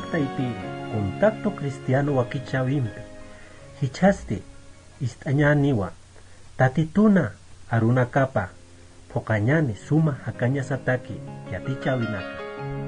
llaqta ipiri contacto cristiano wakichawimpi hichaste istañaniwa tatituna arunakapa pokañani suma hakaña sataki yatichawinaka.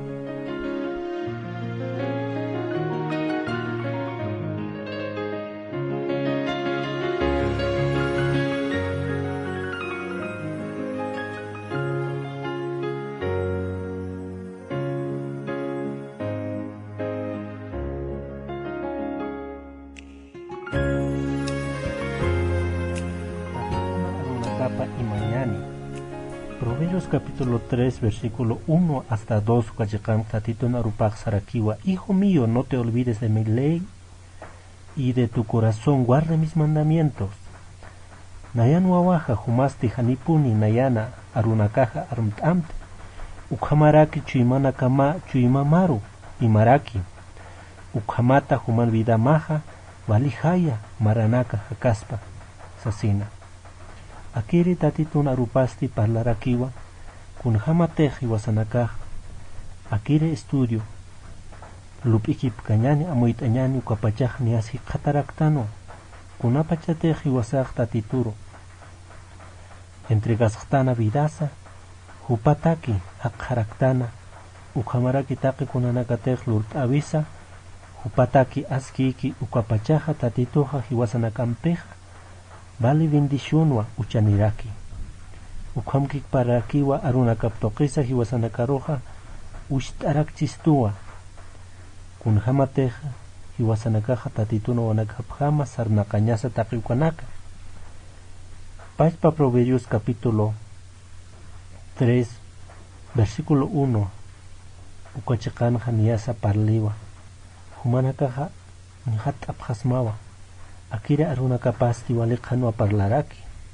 Y mañana. Proverbios capítulo 3 versículo 1 hasta 2 Kachikam Tatitun Arupak Sarakiwa. Hijo mío, no te olvides de mi ley y de tu corazón guarda mis mandamientos. Nayan wawaja humasti hanipuni nayana arunakaja arumtamte. Ukhamaraki chuimana kama chuimamaru imaraki. Ukhamata human vida maja valihaya maranaka hakaspa sasina. Akiri tatitun arupasti parlarakiwa kun hamateji wasanakaj. Akiri estudio lupikip kañani amuitañani ukapachaj ni asi kataraktano kunapachateji wasaj tatituro entregasaktana vidasa hupataki hakkaraktana ukhamaraki taki kunanakatej lurt avisa hupataki askiki ukapachaja tatitoja hiwasanakampej vale bendicionwa uchaniraki. Ukhamkik parakiwa arunakaptoqisa hiwasanakaroja ushtarakchistua. Kunhamateja hiwasanakaja tatituna wanakapjama sarnakañasa taqiukanaka. Pachpa Proverbios capítulo 3 versículo 1 ukachikanja niyasa parliwa. Humanakaja nhat abhasmawa. Akira arunakapasti walikhanwa parlaraki.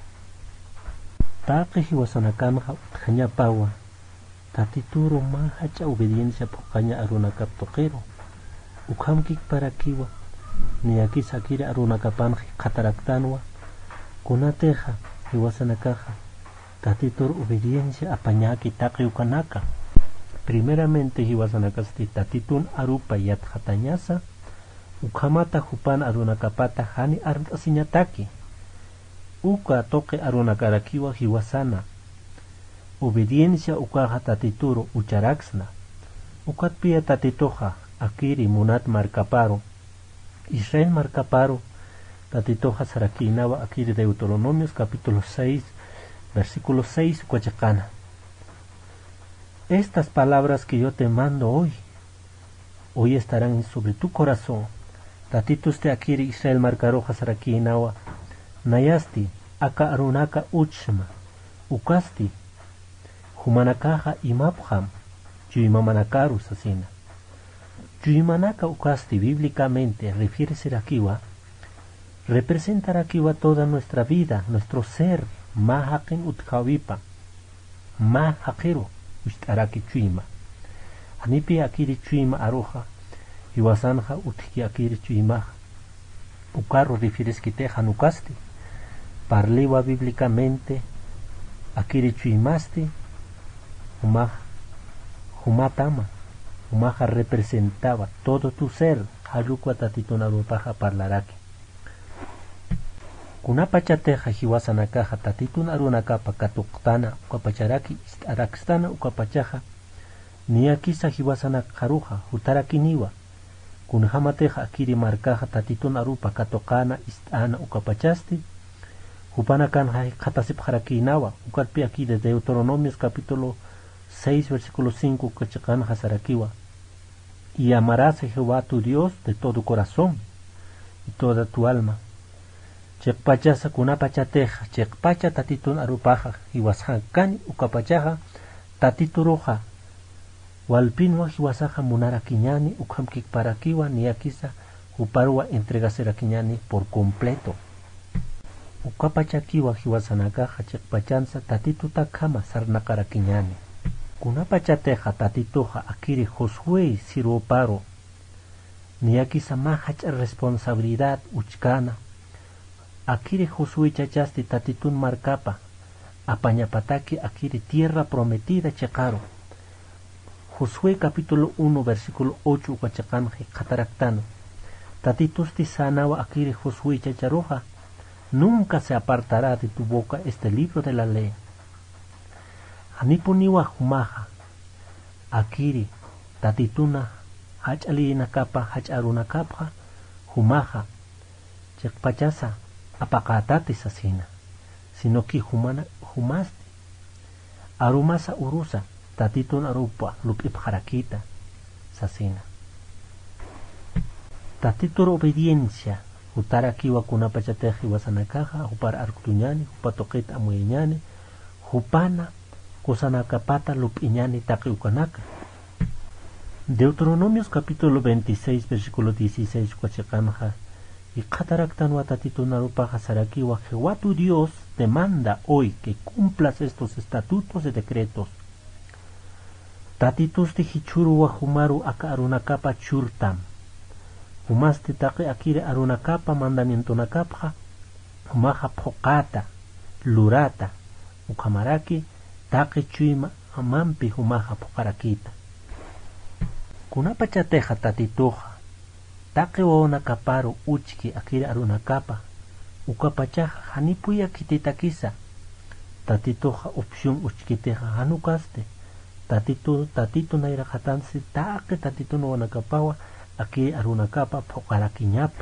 Taqi hiwasanakanja utjañapawa. Tatituro mahacha obediencia pokaña arunakaptoqero. Ukhamkik parakiwa. Niyakis akira arunakapanji qataraktanwa. Kunateja hiwasanakaja. Tatituro obediencia apañaki taqi ukanaka. Primeramente hiwasanakasti tatitun arupa yatjatañasa. Ukhamata hupan arunakapata hani arntasiñataki. Uka toque arunakarakiwa hiwasana. Obediencia ukaja tatituro ucharaksna. Ukatpia tatitoja akiri munat markaparo. Israel markaparo tatitoja sarakinawa akiri Deuteronomios capítulo 6 versículo 6 ukachakana. Estas palabras que yo te mando hoy estarán sobre tu corazón. Tatitus te akiri Israel markaroja sarakinawa. Nayasti aka arunaka uchma. Ukasti humanakaja imabham. Yuimamanakaru sasina. Yuimanaka ukasti bíblicamente refiere rakiwa. Representa rakiwa toda nuestra vida, nuestro ser. Mahakin utkawipa. Mahakiru ustaraki chuima. Anipi akiri chuima aroja. Hiwasanja utki akiri chuima. Ukarro refieres que te hanukasti. Parliwa bíblicamente. Akiri chuimasti. Humatama. Humaja representaba todo tu ser. Halukwa tatitunarupaja parlaraki. Kunapachateja hiwasanakaja tatitunarunakapa katuktana ukapacharaki arakstana ukapachaja. Niyakisa hiwasanakaruja hutarakiniwa. Kunhamateja akiri markaja tatitunarupa katokana istana ukapachasti. Hupanakan katasipjarakinawa. Ukalpi aquí de Deuteronomios capítulo 6 versículo 5 ukachakan hasarakiwa. Y amarás a Jehová tu Dios de todo corazón y toda tu alma. Chekpachasa kunapachateja chekpacha tatitun arupaja hiwashankani ukapachaja tatituroja walpinwa hiwasaja munarakiñani ukhamkik parakiwa niyakisa uparwa entregaserakiñani por completo. Ukapachakiwa hiwasanakaja chekpachansa tatitutakama sarnakarakiñani. Kunapachateja tatitoja akiri Josué siroparo niyakisa mahacha responsabilidad uchkana. Akiri Josué chachasti tatitun markapa. Apañapataki akiri tierra prometida chekaro. Josué capítulo 1 versículo 8 ukachakanji kataraktano. Tatitusti sanawa akiri Josué chacharoja. Nunca se apartará de tu boca este libro de la ley. Hanipuniwa humaja. Akiri tatituna hachalina kapa hacharuna kapa humaja. Chekpachasa apakatati sasina. Sino que humaste. Arumasa urusa. Tatitun arupa lupip harakita sasina. Tatitur obediencia. Utara kiwa kuna pachateji wasanakaja. Upar arkutuñani. Upatoket amueñani. Upana kusanakapata lupiñani taki ukanaka. Deuteronomios capítulo 26 versículo 16 cuachekanja. Y kataraktan watatitun arupa hasarakiwa. Jehová tu Dios te manda hoy que cumplas estos estatutos y decretos. Tatitusti hichuru wa humaru aka arunakapa churtam. Humaste take akire arunakapa mandamiento nakapa. Humaja pokata, lurata, ukamaraki, take chuima amampi humaja pokarakita. Kunapa chateja tatituja. Take waona kaparu uchki akire arunakapa. Ukapachaja hanipuya kititakisa. Tatituja opción uchkiteja hanukaste. Tatito naira hatansi take tatito no wanakapawa aki arunakapa pokarakiñapa.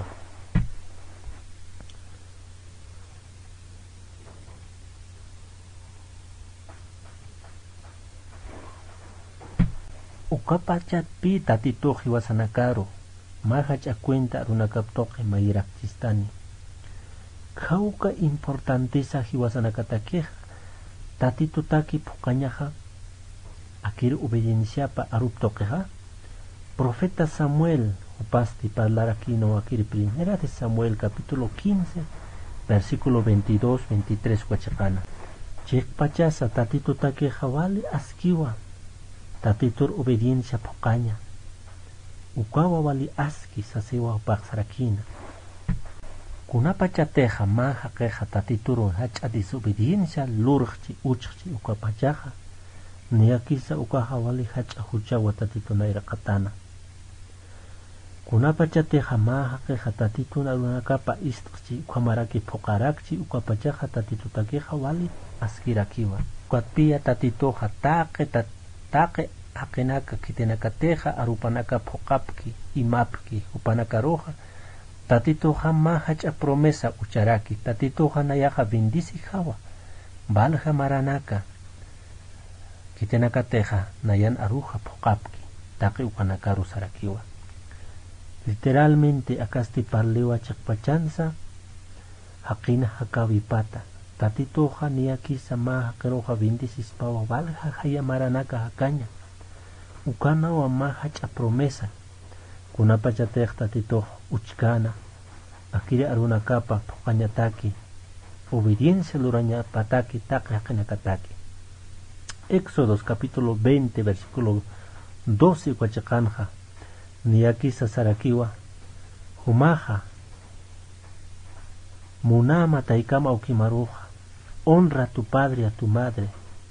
Ukapacha pi tatito hiwasanakaro mahacha cuenta arunakaptoke mayiraktistani. Kauka importantisa hiwasanakatakeja tatito taki pokañaja akir obediencia pa aruptokeja. Profeta Samuel upasti hablar aquí no akir primera de Samuel capítulo 15 versículo 22-23 huachacana. Chek pachasa tatito takeja vale askiwa. Tatitur obediencia pokaña. Ukawa wali aski sasewa upaxarakina. Kunapa chateja maja keja tatituro hacha disobediencia lurchi uchchi ukapachaja. Niakisa ukaha wali hacha hucha watatito naira katana. Kunapa chateja maja keja tatito narunakapa istchi ukamaraki pokarakchi ukapachaja tatito takeja wali askirakiwa. Ukatpia tatitoja take akenaka kitenakateja arupanaka pokapki imapki upanaka roja. Tatitoja mahacha promesa ucharaki. Tatitoja nayaja bindisi jawa. Balja maranaka. Kitenakateja nayan aruja pokapki. Take upanakaru sarakiwa. Literalmente akasti parlewa chakpachanza. Hakina hakawipata. Tatitoja niakisa maha keroja bindisi spawa. Balja haya maranaka hakaña. Ukana wa mahacha promesa. Kunapa chatej tatitoja uchkana. Akire arunakapa pokañataki. Obediencia luraña pataki take hakinakataki. Éxodos capítulo 20 versículo 12 huachakanja. Niakisa sarakiwa. Humaja. Munama taikama ukimaruja. Honra a tu padre y a tu madre,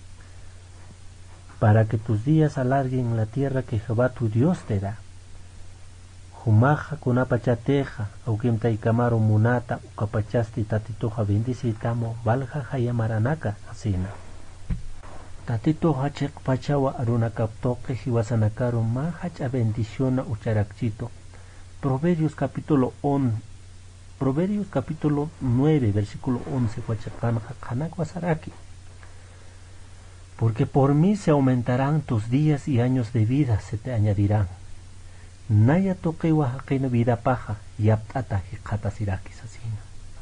para que tus días alarguen en la tierra que Jehová tu Dios te da. Humaja kunapachateja, aukim taikamaro munata, ukapachasti tatitoja bendicitamo, valja hayamaranaka, asina. Tatitoja chekpachawa arunakaptoke hiwasanakaro mahacha bendiciona ucharakchito. Proverbios capítulo 9 versículo 11 huachakanja kanakwasaraki. Porque por mí se aumentarán tus días y años de vida se te añadirán. Naya toque wahakina vida paja y aptata hikatasiraki sasina.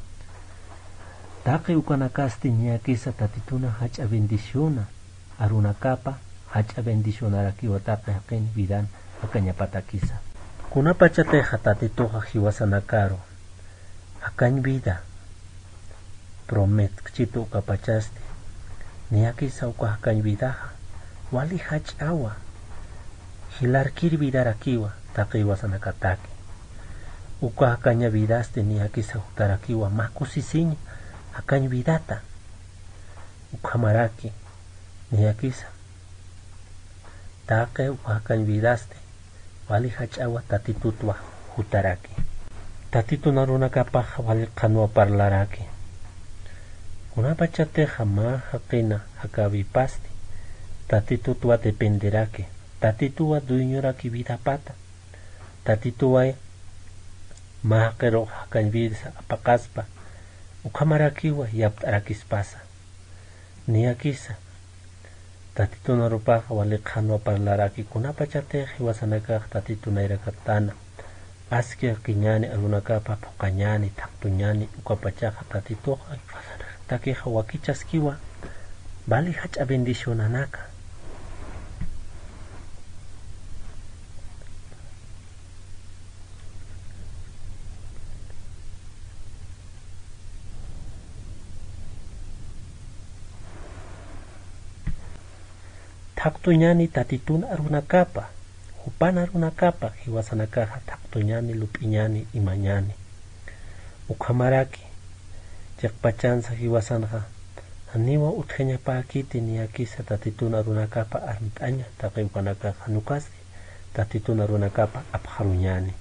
Take ukanakasti ñakisa tatituna hacha bendiciona arunakapa hacha bendicionaraki watake hakin vidan akañapatakisa. Kunapachateja tatitoja hiwasanakaro hakan vida promet kchito ukapachaste niakisa ukahakan vidaja wali hachawa hilarkir vidarakiwa takiwasanakataki ukahakaña vidaste niakisa utarakiwa makusisiña hakan vidata ukamaraki niakisa Taque ukakan vidaste. Wali hachawa tatitutwa hutaraki. Tatitu naruna kapaj wali kanwa parlaraki. Una pachate jama hakina hakavipasti. Tatitutwa dependeraki. Tatituwa duiñoraki vida pata. Tatituwa mahakero hakan vida apakaspa. Ukamarakiwa yaptarakis Niakisa. Tatitu narupaja wali kanwa parlaraki. Kuna pachate hiwasanaka tatitu nairakatana. Askia kiñani alunakapa pokañani taktuñani ukapachaja tatitoja takeja wakichaskiwa vali hacha bendicionanaka. Taktuñani tatitun arunakapa Upana runakapa hiwasanakaja taktuñani lupiñani imañani. Ukamaraki chakpachansa hiwasanja aniwa utjeña paakiti niakisa tatituna runakapa armitaña taqiukanakaja nukasti tatituna runakapa apjaruñani.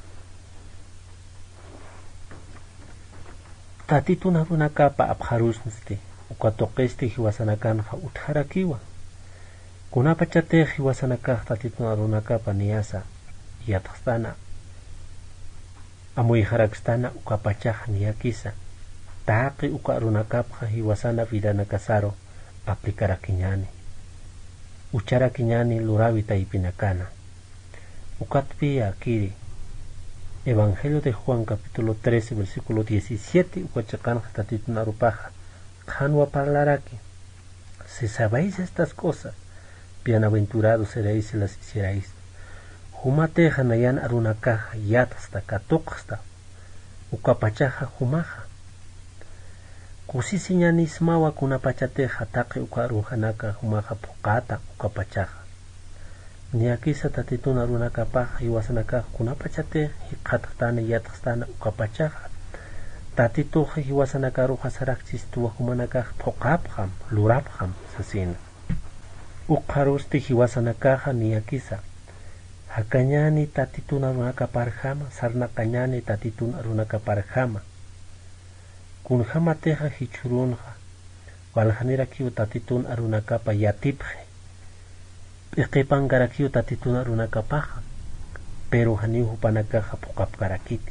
Tatituna runakapa apjarusnsti ukatoqesti hiwasanakanja utjarakiwa. Kunapa chate hiwasanakaj tatituna runakapa niyasa yatastana amuijarakstana ukapachaja niyakisa taqi uka runakapja hiwasana vidanakasaro aplikarakiñani ucharakiñani lurawi taipinakana ukatpia kiri Evangelio de Juan capítulo 13 versículo 17 ukachakanja tatituna rupaja kanwa parlaraki. Si sabéis estas cosas, bienaventurados seréis si las hicierais. Humateja nayan arunakaja yatasta katuqsta ukapachaja humaja. Kusisiñanismawa kunapachateja taqi ukarunjanaka humaja pokata ukapachaja. Niakisa tatituna runakapaja hiwasanakaja kunapachateja hiqataqtana yatastana ukapachaja. Tatituja hiwasanakaruja sarakchistuwa humanakaja pokapjam lurapjam sasina. Uqarusti hiwasanakaja niyakisa hakañani tatituna runakaparjama sarnaqañani tatituna runakaparjama kunjama teja hichurunja waljanirakiu tatituna runakapa yatipje iqipankarakiu tatituna runakapaja pero haniu hupanakaja puqapkarakiti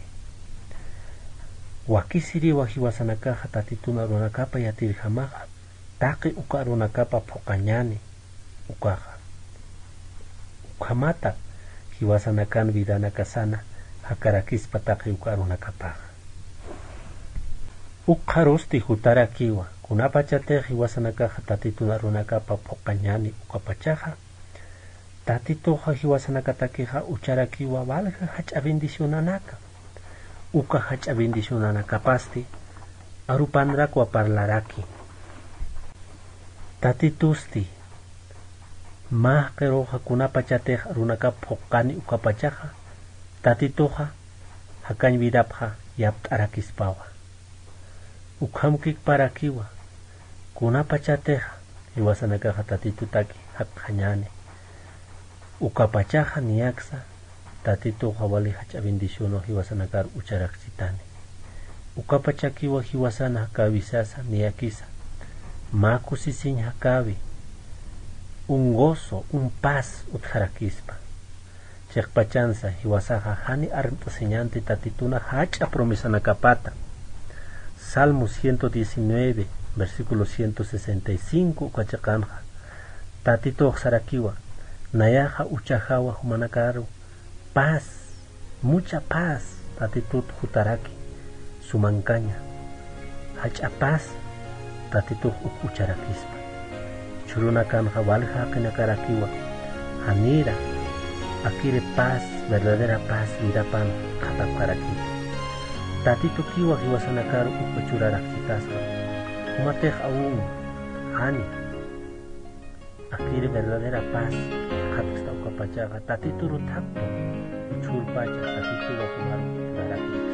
wakisiriwa hiwasanakaja tatituna runakapa yatirjamaja taqi uka runakapa puqañani ukaja ukamata hiwasanakan vidanakasana hakarakispa taqi uka runakapaja uqarusti hutarakiwa kunapachate hiwasanakaja tatituna runakapa puqañani ukapachaja tatitoja hiwasanakatakeja ucharakiwa valja hacha bendicionanaka uka hacha bendicionanakapasti arupanrakwa parlaraki tatitusti mahqeroja kunapachateja runakapa puqani ukapachaja tatitoja hakañ vidapja yapt'arakispawa ukhamkik parakiwa kunapachateja hiwasanakaja tatitutaki haqjañani ukapachaja niyaksa tatitoja wali hacha bendiciono hiwasanakar ucharaksitani ukapachakiwa hiwasana hakawisasa niyakisa makusisiñ hakawi un gozo, un paz utjarakispa. Chekpachansa hiwasaja hani armtaseñante tatituna hacha promisanakapata. Salmo 119, versículo 165 ukachakanja. Tatito xarakiwa, nayaja uchajawa humanakaru. Paz, mucha paz, tatitut hutaraki, sumancaña. Hacha paz, tatito ucharakispa. Churunakan walja kinakarakiwa hanira akire paz, verdadera paz virapan kataparaki tatito kiwa hiwasanakaru upachurarakitaspa umatej aún hani akire verdadera paz katasta ukapachaga tatito rutakto uchurpacha tatito wakumaru uchuraraki